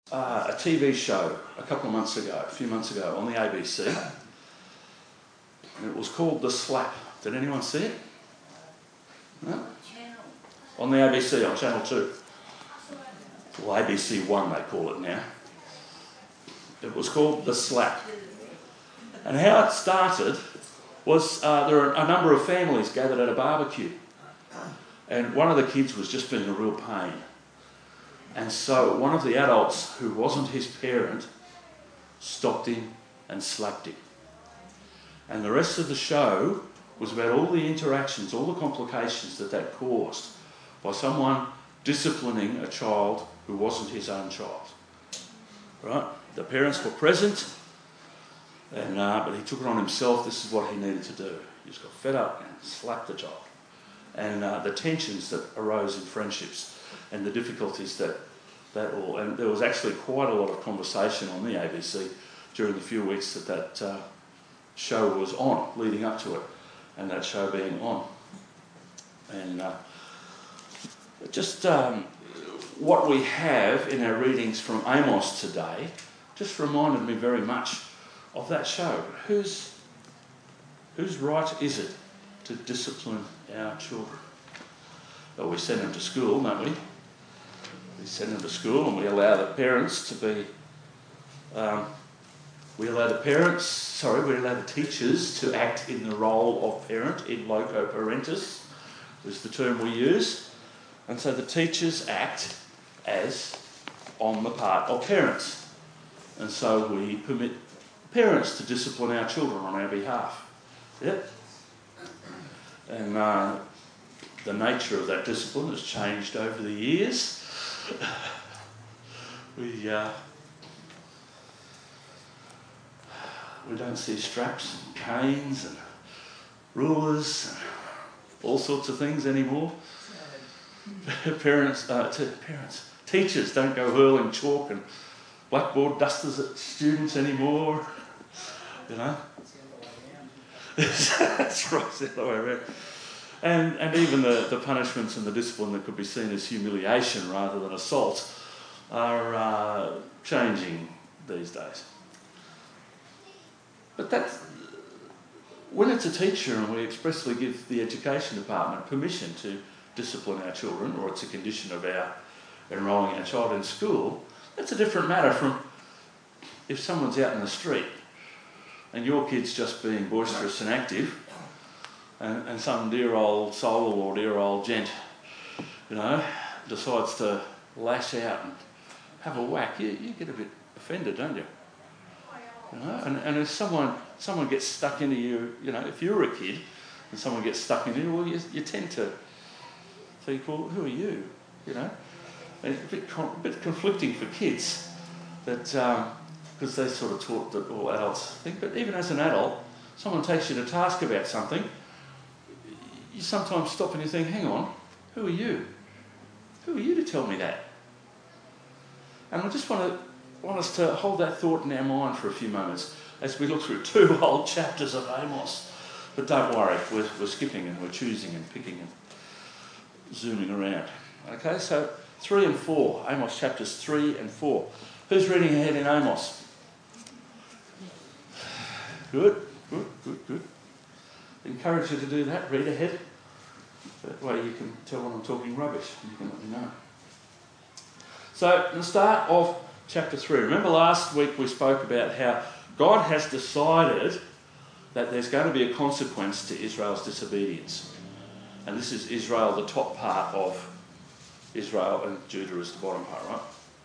a TV show a few months ago on the ABC, and it was called The Slap. Did anyone see it? No? On the ABC, on Channel 2. Well, ABC 1 they call it now. It was called The Slap. And how it started was there were a number of families gathered at a barbecue. And one of the kids was just being a real pain. And so one of the adults, who wasn't his parent, stopped him and slapped him. And the rest of the show was about all the interactions, all the complications that caused by someone disciplining a child who wasn't his own child. Right? The parents were present, and but he took it on himself. This is what he needed to do. He just got fed up and slapped the child. And the tensions that arose in friendships and the difficulties that all... And there was actually quite a lot of conversation on the ABC during the few weeks that show was on, leading up to it, and that show being on. And what we have in our readings from Amos today just reminded me very much of that show. Whose right is it to discipline our children? Well, we send them to school, don't we? We send them to school and we allow the parents to be... we allow the teachers to act in the role of parent, in loco parentis, is the term we use. And so the teachers act as on the part of parents. And so we permit parents to discipline our children on our behalf. Yep. And the nature of that discipline has changed over the years. We don't see straps and canes and rulers and all sorts of things anymore. Teachers don't go hurling chalk and blackboard dusters at students anymore. You know? That's right, the other way around. And even the punishments and the discipline that could be seen as humiliation rather than assault are changing these days. But that's... When it's a teacher and we expressly give the education department permission to discipline our children, or it's a condition of our enrolling our child in school, that's a different matter from if someone's out in the street and your kid's just being boisterous and active, and some dear old soul or dear old gent, you know, decides to lash out and have a whack, you get a bit offended, don't you? You know, and if someone gets stuck into you, you know, if you're a kid and someone gets stuck into you, well, you tend to think, well, who are you? You know, and it's a bit conflicting for kids that because they sort of taught that all adults think. But even as an adult, someone takes you to task about something, you sometimes stop and you think, hang on, who are you? Who are you to tell me that? And I just want us to hold that thought in our mind for a few moments as we look through 2 whole chapters of Amos. But don't worry, we're skipping and we're choosing and picking and zooming around. Okay, so 3 and 4, Amos chapters 3 and 4. Who's reading ahead in Amos? Good. Encourage you to do that, read ahead. That way you can tell when I'm talking rubbish and you can let me know. So, the start of chapter 3. Remember last week we spoke about how God has decided that there's going to be a consequence to Israel's disobedience. And this is Israel, the top part of Israel, and Judah is the bottom part, right?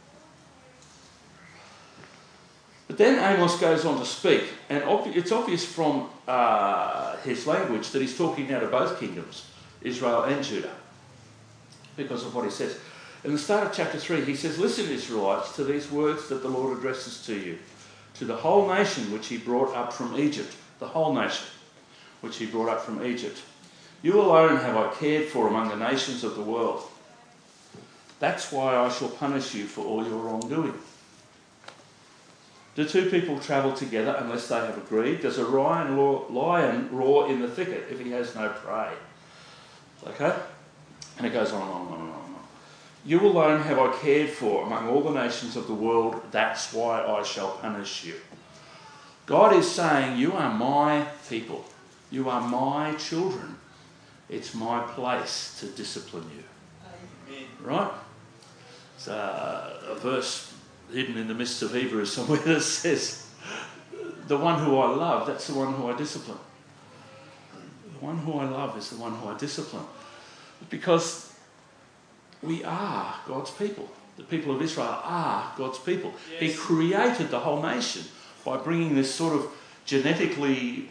But then Amos goes on to speak, and it's obvious from his language that he's talking now to both kingdoms, Israel and Judah, because of what he says. In the start of chapter 3, he says, "Listen, Israelites, to these words that the Lord addresses to you, to the whole nation which he brought up from Egypt," the whole nation which he brought up from Egypt. "You alone have I cared for among the nations of the world. That's why I shall punish you for all your wrongdoing. Do 2 people travel together unless they have agreed? Does a lion roar in the thicket if he has no prey?" Okay? And it goes on and on and on and on. You alone have I cared for among all the nations of the world. That's why I shall punish you. God is saying, you are my people. You are my children. It's my place to discipline you. Amen. Right? It's a verse hidden in the midst of Hebrews somewhere that says, the one who I love, that's the one who I discipline. The one who I love is the one who I discipline. Because we are God's people. The people of Israel are God's people. Yes. He created the whole nation by bringing this sort of genetically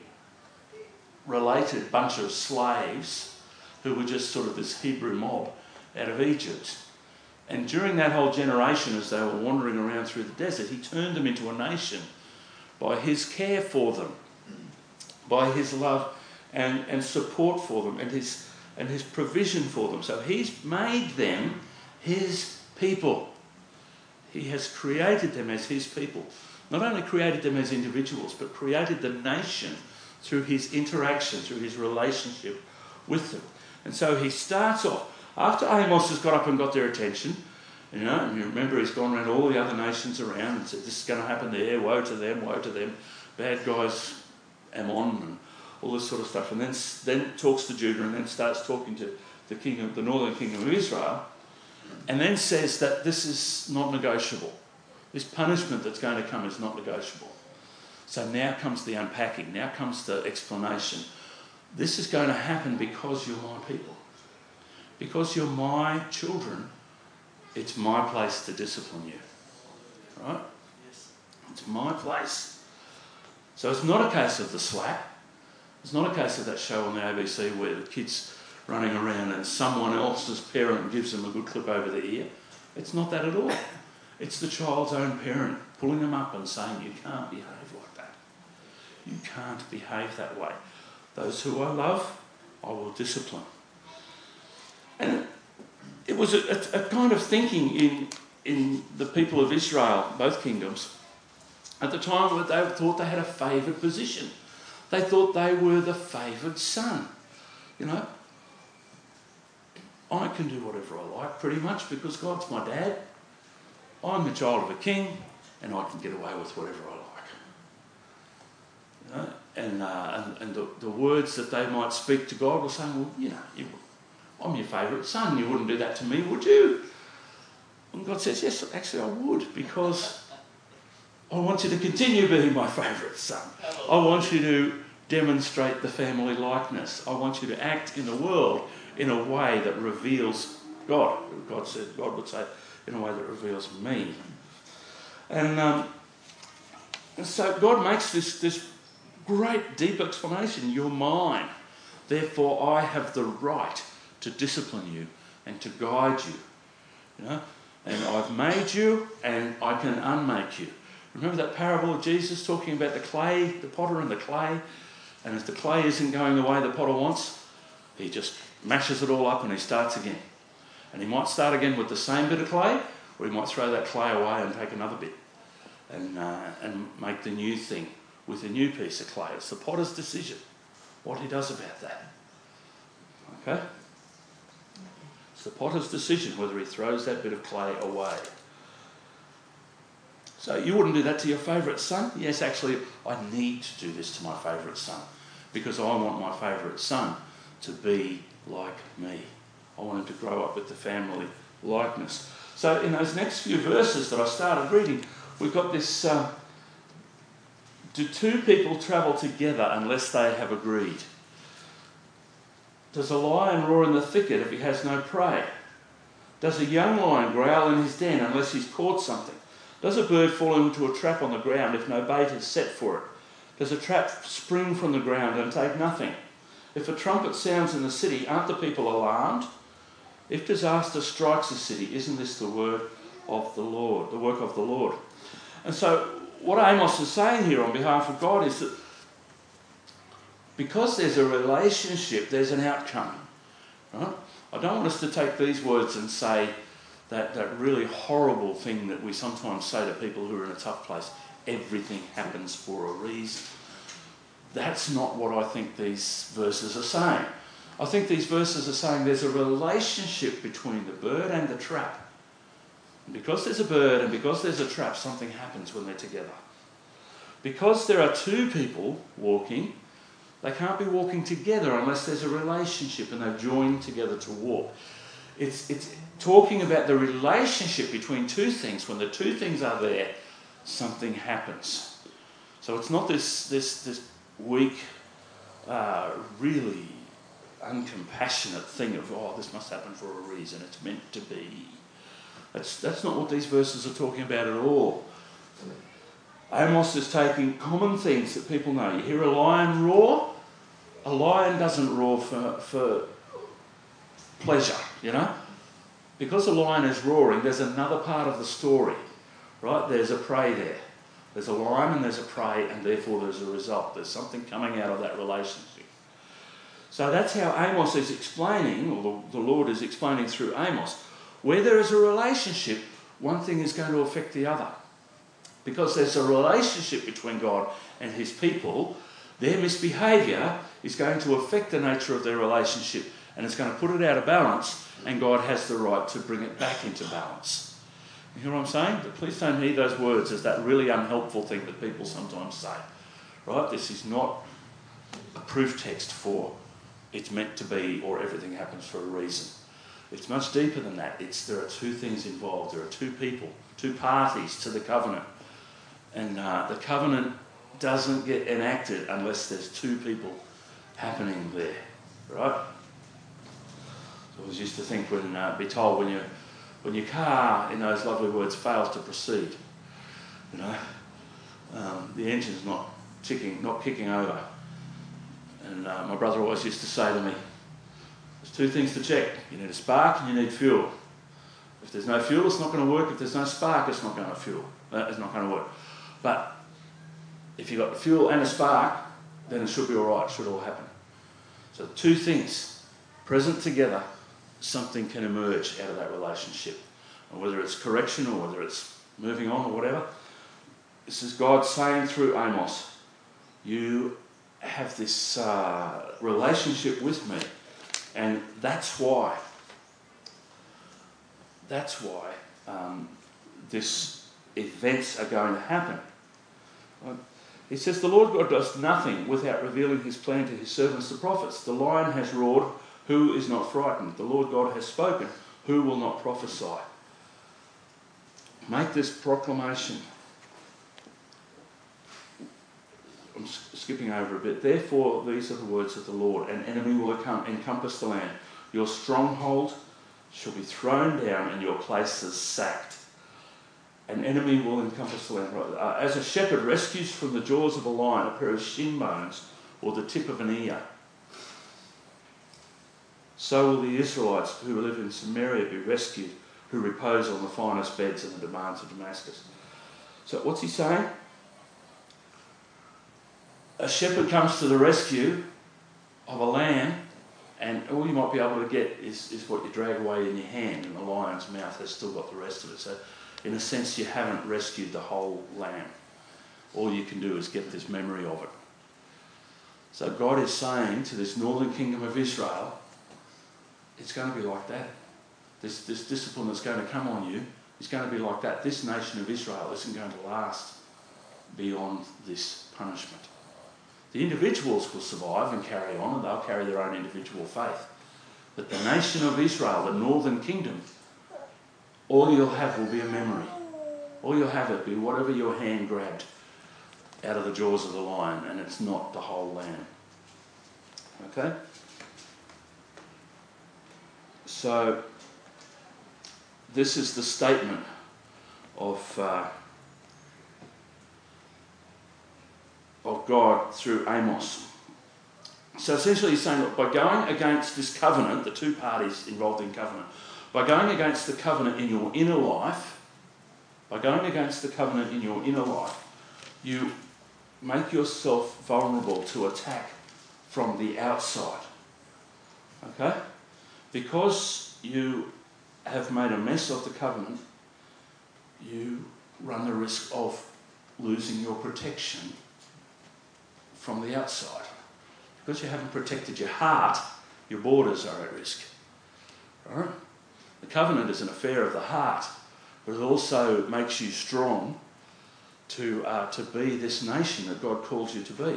related bunch of slaves who were just sort of this Hebrew mob out of Egypt. And during that whole generation, as they were wandering around through the desert, he turned them into a nation by his care for them, by his love and support for them, and his provision for them. So he's made them his people. He has created them as his people. Not only created them as individuals, but created the nation through his interaction, through his relationship with them. And so he starts off, after Amos has got up and got their attention, and you remember he's gone around all the other nations around and said, this is going to happen there, woe to them, bad guys, Ammon, and all this sort of stuff. And then talks to Judah and then starts talking to the northern kingdom of Israel, and then says that this is not negotiable. This punishment that's going to come is not negotiable. So now comes the unpacking, now comes the explanation. This is going to happen because you're my people. Because you're my children, it's my place to discipline you. Right? Yes. It's my place. So it's not a case of the slap. It's not a case of that show on the ABC where the kid's running around and someone else's parent gives them a good clip over the ear. It's not that at all. It's the child's own parent pulling them up and saying, you can't behave like that. You can't behave that way. Those who I love, I will discipline. And it was a kind of thinking in the people of Israel, both kingdoms, at the time where they thought they had a favoured position. They thought they were the favoured son. I can do whatever I like pretty much because God's my dad. I'm the child of a king and I can get away with whatever I like. And the words that they might speak to God were saying, well, I'm your favourite son. You wouldn't do that to me, would you? And God says, yes, actually I would, because I want you to continue being my favourite son. I want you to demonstrate the family likeness. I want you to act in the world in a way that reveals God. God would say, in a way that reveals me. And so God makes this great deep explanation. You're mine. Therefore I have the right to discipline you and to guide you. And I've made you and I can unmake you. Remember that parable of Jesus talking about the clay, the potter and the clay? And if the clay isn't going the way the potter wants, he just mashes it all up and he starts again. And he might start again with the same bit of clay, or he might throw that clay away and take another bit and make the new thing with a new piece of clay. It's the potter's decision what he does about that. Okay? It's the potter's decision whether he throws that bit of clay away. So you wouldn't do that to your favourite son? Yes, actually, I need to do this to my favourite son because I want my favourite son to be like me. I want him to grow up with the family likeness. So in those next few verses that I started reading, we've got this, do two people travel together unless they have agreed? Does a lion roar in the thicket if he has no prey? Does a young lion growl in his den unless he's caught something? Does a bird fall into a trap on the ground if no bait is set for it? Does a trap spring from the ground and take nothing? If a trumpet sounds in the city, aren't the people alarmed? If disaster strikes a city, isn't this the word of the Lord, the work of the Lord? And so what Amos is saying here on behalf of God is that because there's a relationship, there's an outcome. Right? I don't want us to take these words and say that really horrible thing that we sometimes say to people who are in a tough place, everything happens for a reason. That's not what I think these verses are saying. I think these verses are saying there's a relationship between the bird and the trap. And because there's a bird and because there's a trap, something happens when they're together. Because there are two people walking, they can't be walking together unless there's a relationship and they've joined together to walk. It's talking about the relationship between two things. When the two things are there, something happens. So it's not this weak, really uncompassionate thing of, this must happen for a reason, it's meant to be. That's not what these verses are talking about at all. Amos is taking common things that people know. You hear a lion roar. A lion doesn't roar for pleasure, Because a lion is roaring, there's another part of the story, right? There's a prey there. There's a lion and there's a prey, and therefore there's a result. There's something coming out of that relationship. So that's how Amos is explaining, or the Lord is explaining through Amos, where there is a relationship, one thing is going to affect the other. Because there's a relationship between God and his people, their misbehaviour is going to affect the nature of their relationship, and it's going to put it out of balance, and God has the right to bring it back into balance. You hear what I'm saying? But please don't hear those words as that really unhelpful thing that people sometimes say. Right? This is not a proof text for it's meant to be or everything happens for a reason. It's much deeper than that. There are two things involved. There are two people, two parties to the covenant. And the covenant doesn't get enacted unless there's two people happening there. Right? So I always used to think be told when your car, in those lovely words, fails to proceed, the engine's not kicking over. And my brother always used to say to me, there's two things to check. You need a spark and you need fuel. If there's no fuel, it's not going to work. If there's no spark, it's not going to work. But if you've got the fuel and a spark, then it should be all right. It should all happen. So two things present together, something can emerge out of that relationship. And whether it's correction or whether it's moving on or whatever, this is God saying through Amos, you have this relationship with me, and that's why these events are going to happen. He says the Lord God does nothing without revealing his plan to his servants the prophets. The lion has roared, who is not frightened? The Lord God has spoken, who will not prophesy? Make this proclamation. I'm skipping over a bit. Therefore, these are the words of the Lord. An enemy will encompass the land. Your stronghold shall be thrown down and your places sacked. An enemy will encompass the land. As a shepherd rescues from the jaws of a lion a pair of shin bones or the tip of an ear, so will the Israelites who live in Samaria be rescued, who repose on the finest beds in the demands of Damascus. So what's he saying? A shepherd comes to the rescue of a lamb, and all you might be able to get is what you drag away in your hand, and the lion's mouth has still got the rest of it. So in a sense, you haven't rescued the whole lamb. All you can do is get this memory of it. So God is saying to this northern kingdom of Israel, it's going to be like that. This discipline that's going to come on you is going to be like that. This nation of Israel isn't going to last beyond this punishment. The individuals will survive and carry on, and they'll carry their own individual faith. But the nation of Israel, the northern kingdom, all you'll have will be a memory. All you'll have will be whatever your hand grabbed out of the jaws of the lion, and it's not the whole lamb. Okay? So, this is the statement of God through Amos. So essentially he's saying, look, by going against this covenant, the two parties involved in covenant, by going against the covenant in your inner life, you make yourself vulnerable to attack from the outside. Okay? Because you have made a mess of the covenant, you run the risk of losing your protection from the outside. Because you haven't protected your heart, your borders are at risk. All right? The covenant is an affair of the heart. but it also makes you strong to be this nation that God calls you to be.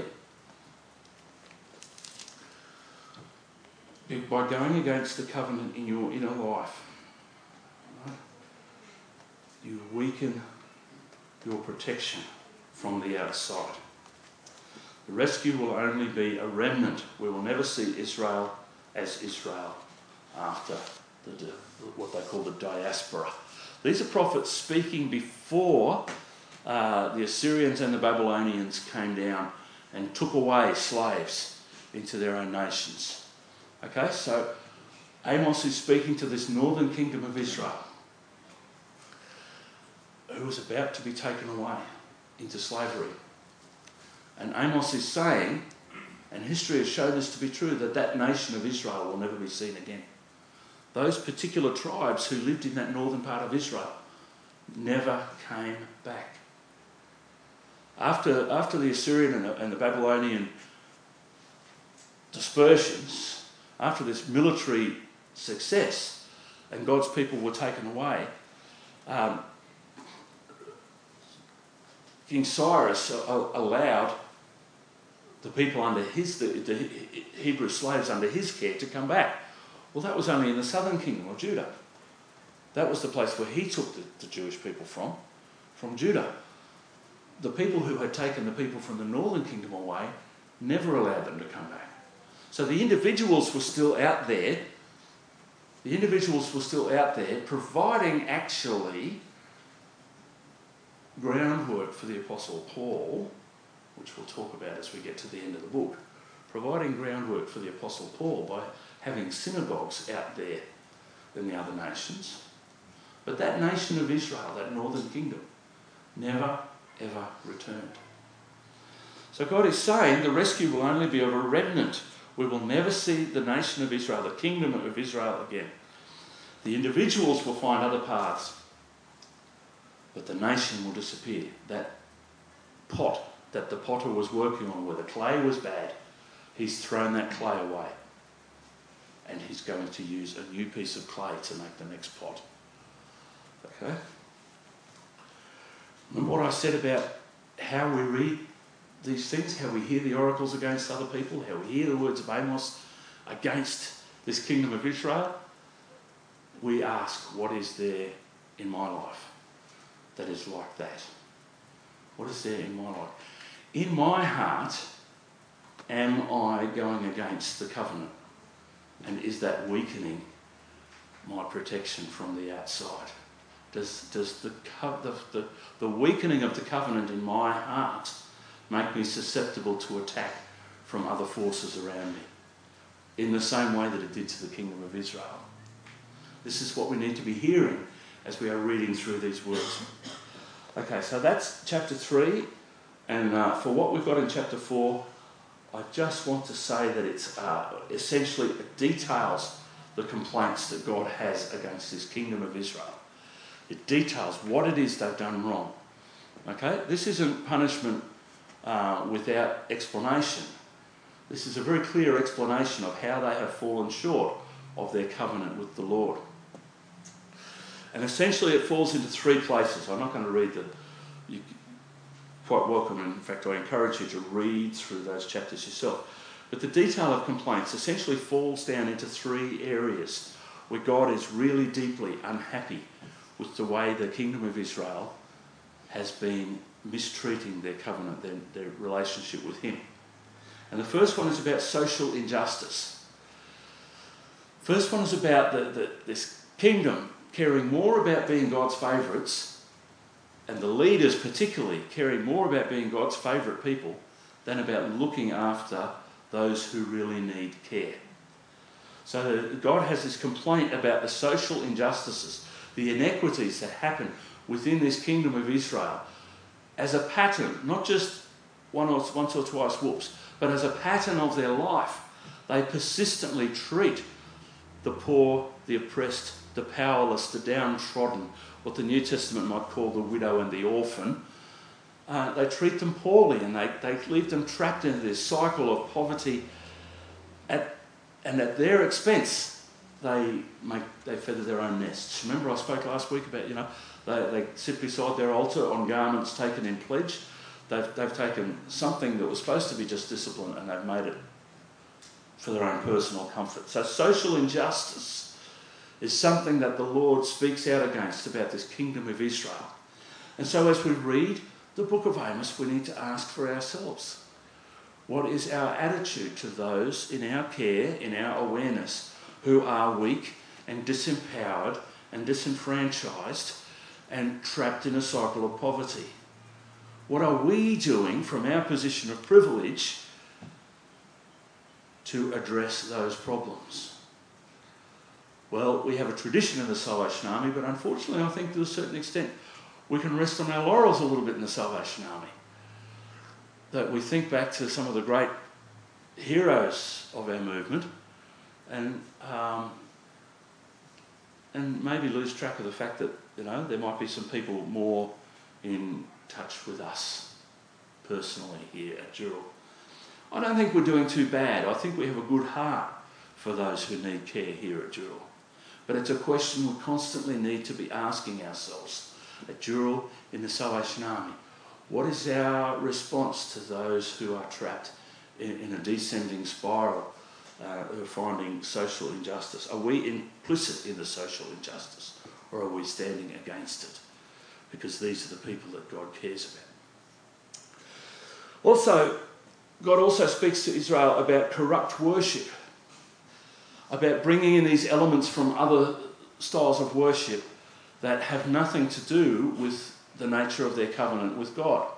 By going against the covenant in your inner life, right, you weaken your protection from the outside. The rescue will only be a remnant. We will never see Israel as Israel after what they call the diaspora. These are prophets speaking before the Assyrians and the Babylonians came down and took away slaves into their own nations. Okay, so Amos is speaking to this northern kingdom of Israel who was about to be taken away into slavery. And Amos is saying, and history has shown this to be true, that nation of Israel will never be seen again. Those particular tribes who lived in that northern part of Israel never came back. After the Assyrian and the Babylonian dispersions, after this military success and God's people were taken away, King Cyrus allowed the people under the Hebrew slaves under his care to come back. Well, that was only in the southern kingdom of Judah. That was the place where he took the Jewish people from Judah. The people who had taken the people from the northern kingdom away never allowed them to come back. So the individuals were still out there. The individuals were still out there providing actually groundwork for the Apostle Paul, which we'll talk about as we get to the end of the book, providing groundwork for the Apostle Paul by having synagogues out there in the other nations. But that nation of Israel, that northern kingdom, never ever returned. So God is saying the rescue will only be of a remnant. We will never see the nation of Israel, the kingdom of Israel again. The individuals will find other paths, but the nation will disappear. That pot that the potter was working on, where the clay was bad, he's thrown that clay away. And he's going to use a new piece of clay to make the next pot. Okay? Remember what I said about how we read these things, how we hear the oracles against other people, how we hear the words of Amos against this kingdom of Israel? We ask, what is there in my life that is like that? What is there in my life? In my heart, am I going against the covenant? And is that weakening my protection from the outside? Does the weakening of the covenant in my heart make me susceptible to attack from other forces around me in the same way that it did to the kingdom of Israel? This is what we need to be hearing as we are reading through these words. Okay, so that's chapter 3, and for what we've got in chapter 4, I just want to say that it's essentially it details the complaints that God has against this kingdom of Israel. It details what it is they've done wrong. Okay, this isn't punishment without explanation. This is a very clear explanation of how they have fallen short of their covenant with the Lord. And essentially it falls into 3 places. I'm not going to read them. You're quite welcome. In fact, I encourage you to read through those chapters yourself. But the detail of complaints essentially falls down into 3 areas where God is really deeply unhappy with the way the kingdom of Israel has been mistreating their covenant, their relationship with him. And the first one is about social injustice. First one is about this kingdom caring more about being God's favourites, and the leaders particularly caring more about being God's favourite people than about looking after those who really need care. So God has this complaint about the social injustices, the inequities that happen within this kingdom of Israel as a pattern, not just once or twice whoops, but as a pattern of their life. They persistently treat the poor, the oppressed, the powerless, the downtrodden, what the New Testament might call the widow and the orphan. They treat them poorly, and they leave them trapped into this cycle of poverty. And at their expense, they feather their own nests. Remember I spoke last week about, They sit beside their altar on garments taken in pledge. They've taken something that was supposed to be just discipline and they've made it for their own personal comfort. So social injustice is something that the Lord speaks out against about this kingdom of Israel. And so as we read the book of Amos, we need to ask for ourselves, what is our attitude to those in our care, in our awareness, who are weak and disempowered and disenfranchised and trapped in a cycle of poverty? What are we doing from our position of privilege to address those problems? Well, we have a tradition in the Salvation Army, but unfortunately I think to a certain extent we can rest on our laurels a little bit in the Salvation Army. That we think back to some of the great heroes of our movement and maybe lose track of the fact that, there might be some people more in touch with us personally here at Dural. I don't think we're doing too bad. I think we have a good heart for those who need care here at Dural. But it's a question we constantly need to be asking ourselves at Dural, in the Salvation Army. What is our response to those who are trapped in a descending spiral, who are finding social injustice? Are we implicit in the social injustice, or are we standing against it? Because these are the people that God cares about. Also, God also speaks to Israel about corrupt worship, about bringing in these elements from other styles of worship that have nothing to do with the nature of their covenant with God.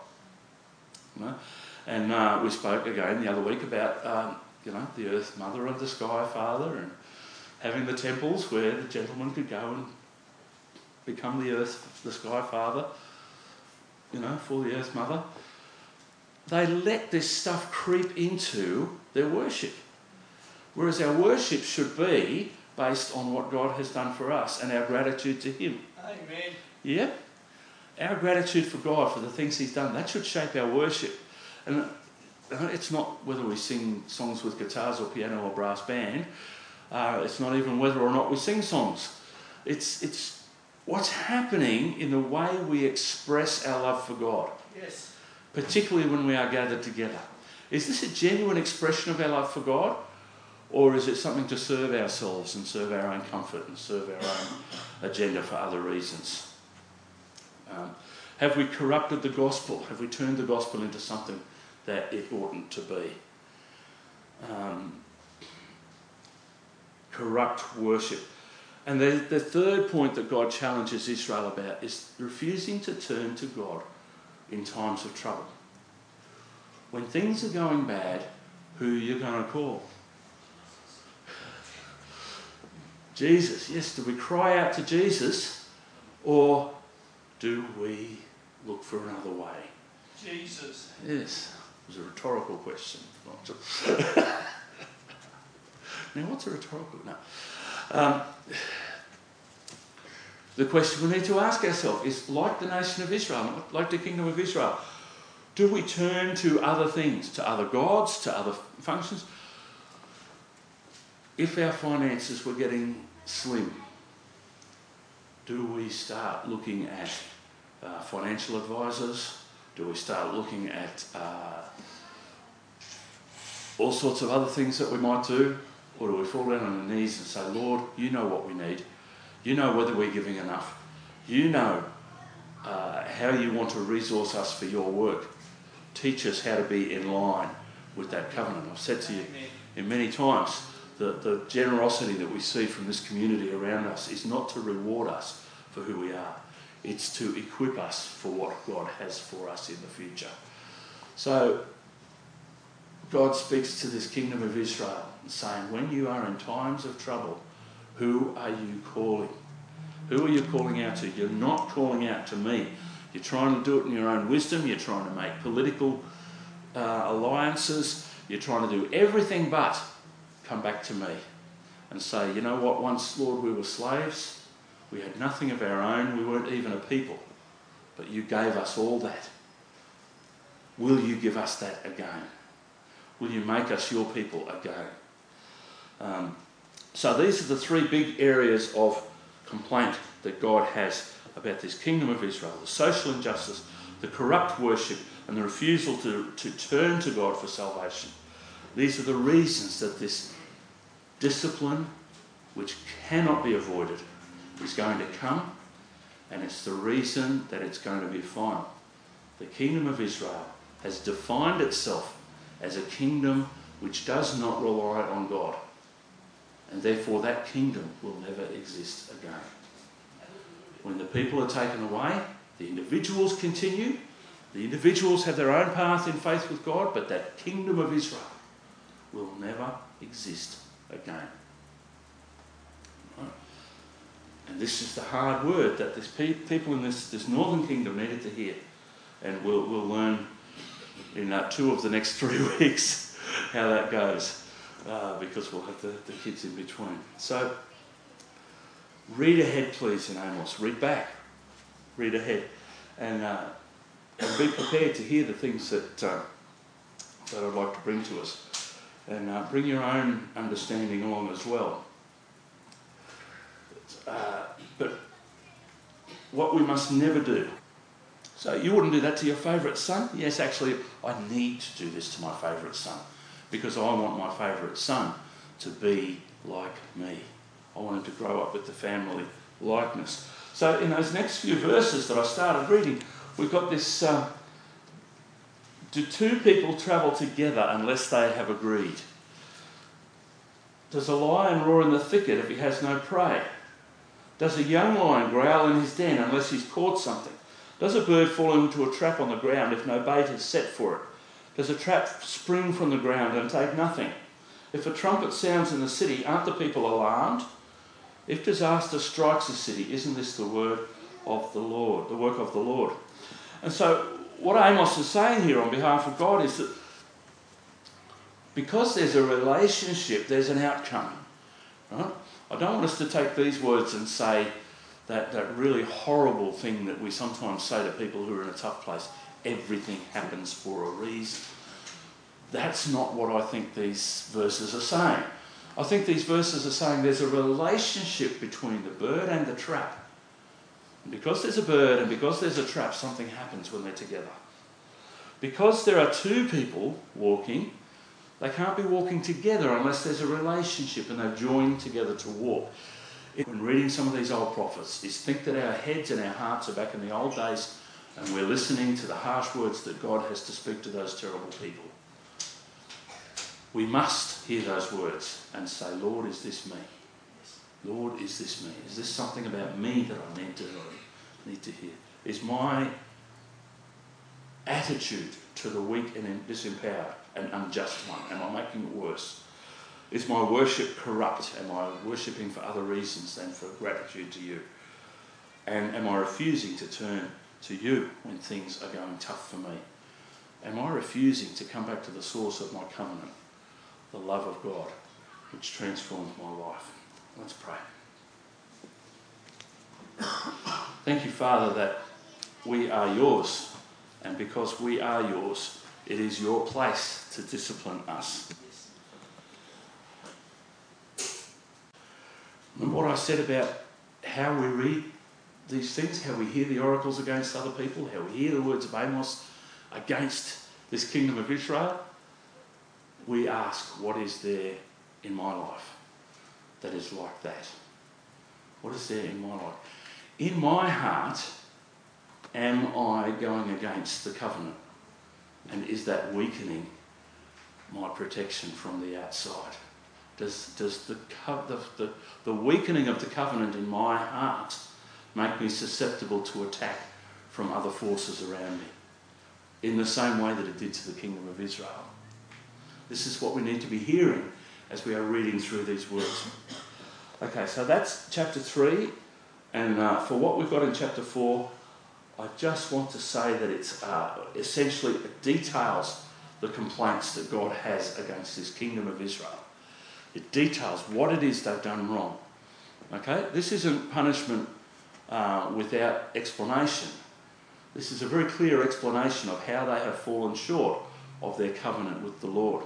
And we spoke again the other week about the earth mother and the sky father, and having the temples where the gentleman could go and become the earth, the sky father, for the earth mother. They let this stuff creep into their worship. Whereas our worship should be based on what God has done for us and our gratitude to Him. Amen. Yeah? Our gratitude for God, for the things He's done, that should shape our worship. And it's not whether we sing songs with guitars or piano or brass band. It's not even whether or not we sing songs. It's what's happening in the way we express our love for God. Yes. Particularly when we are gathered together. Is this a genuine expression of our love for God? Or is it something to serve ourselves and serve our own comfort and serve our own agenda for other reasons? Have we corrupted the gospel? Have we turned the gospel into something that it oughtn't to be? Corrupt worship. And the third point that God challenges Israel about is refusing to turn to God in times of trouble. When things are going bad, who are you going to call? Jesus. Yes, do we cry out to Jesus, or do we look for another way? Jesus. Yes, it was a rhetorical question. Now, what's a rhetorical? No. The question we need to ask ourselves is, like the nation of Israel, like the kingdom of Israel, do we turn to other things, to other gods, to other functions? If our finances were getting slim, do we start looking at financial advisors? Do we start looking at all sorts of other things that we might do? Or do we fall down on our knees and say, Lord, you know what we need. You know whether we're giving enough. You know how you want to resource us for your work. Teach us how to be in line with that covenant. I've said to you in many times, the generosity that we see from this community around us is not to reward us for who we are. It's to equip us for what God has for us in the future. So God speaks to this kingdom of Israel, saying, when you are in times of trouble, who are you calling? Who are you calling out to? You're not calling out to me. You're trying to do it in your own wisdom. You're trying to make political alliances. You're trying to do everything but come back to me and say, you know what, once, Lord, we were slaves. We had nothing of our own. We weren't even a people. But you gave us all that. Will you give us that again? Will you make us your people again? So these are the three big areas of complaint that God has about this kingdom of Israel, the social injustice, the corrupt worship, and the refusal to turn to God for salvation. These are the reasons that this discipline, which cannot be avoided, is going to come, and it's the reason that it's going to be final. The kingdom of Israel has defined itself as a kingdom which does not rely on God, and therefore that kingdom will never exist again. When the people are taken away, the individuals continue. The individuals have their own path in faith with God, but that kingdom of Israel will never exist again. Right? And this is the hard word that this people in this northern kingdom needed to hear. And we'll learn in 2 of the next 3 weeks how that goes, because we'll have the kids in between. So read ahead, please, in Amos. Read back. Read ahead. And be prepared to hear the things that I'd like to bring to us. And bring your own understanding along as well. But what we must never do. So you wouldn't do that to your favourite son? Yes, actually, I need to do this to my favourite son, because I want my favourite son to be like me. I want him to grow up with the family likeness. So in those next few verses that I started reading, we've got this, do 2 people travel together unless they have agreed? Does a lion roar in the thicket if he has no prey? Does a young lion growl in his den unless he's caught something? Does a bird fall into a trap on the ground if no bait is set for it? Does a trap spring from the ground and take nothing? If a trumpet sounds in the city, aren't the people alarmed? If disaster strikes a city, isn't this the word of the Lord, the work of the Lord? And so what Amos is saying here on behalf of God is that because there's a relationship, there's an outcome. Right? I don't want us to take these words and say that really horrible thing that we sometimes say to people who are in a tough place, everything happens for a reason. That's not what I think these verses are saying. I think these verses are saying there's a relationship between the bird and the trap. And because there's a bird and because there's a trap, something happens when they're together. Because there are 2 people walking, they can't be walking together unless there's a relationship and they've joined together to walk. When reading some of these old prophets, is think that our heads and our hearts are back in the old days and we're listening to the harsh words that God has to speak to those terrible people. We must hear those words and say, Lord, is this me? Lord, is this me? Is this something about me that I need to hear? Is my attitude to the weak and disempowered an unjust one? Am I making it worse? Is my worship corrupt? Am I worshipping for other reasons than for gratitude to you? And am I refusing to turn to you when things are going tough for me? Am I refusing to come back to the source of my covenant, the love of God, which transforms my life? Let's pray. Thank you, Father, that we are yours, and because we are yours, it is your place to discipline us. Remember what I said about how we read these things, how we hear the oracles against other people, how we hear the words of Amos against this kingdom of Israel? We ask, what is there in my life that is like that? What is there in my life? In my heart, am I going against the covenant? And is that weakening my protection from the outside? Does the weakening of the covenant in my heart make me susceptible to attack from other forces around me in the same way that it did to the kingdom of Israel? This is what we need to be hearing as we are reading through these words. Okay, so that's chapter 3, and for what we've got in chapter 4, I just want to say that it's essentially, it details the complaints that God has against this kingdom of Israel. It details what it is they've done wrong. Okay, this isn't punishment without explanation. This is a very clear explanation of how they have fallen short of their covenant with the Lord.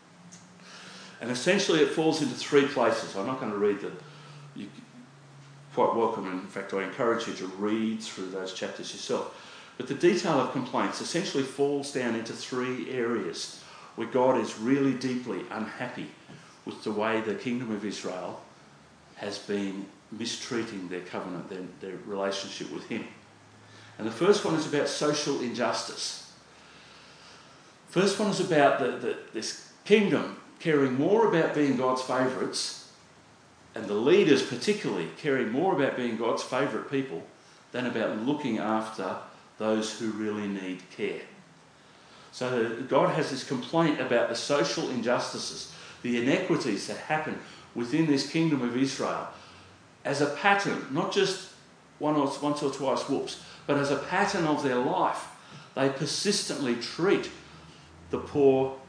And essentially it falls into 3 places. I'm not going to read quite welcome. In fact, I encourage you to read through those chapters yourself. But the detail of complaints essentially falls down into three areas where God is really deeply unhappy with the way the kingdom of Israel has been mistreating their covenant, their relationship with him. And the first one is about social injustice. First one is about this kingdom caring more about being God's favourites, and the leaders particularly caring more about being God's favourite people than about looking after those who really need care. So God has this complaint about the social injustices, the inequities that happen within this kingdom of Israel as a pattern, not just once or twice whoops, but as a pattern of their life. They persistently treat the poor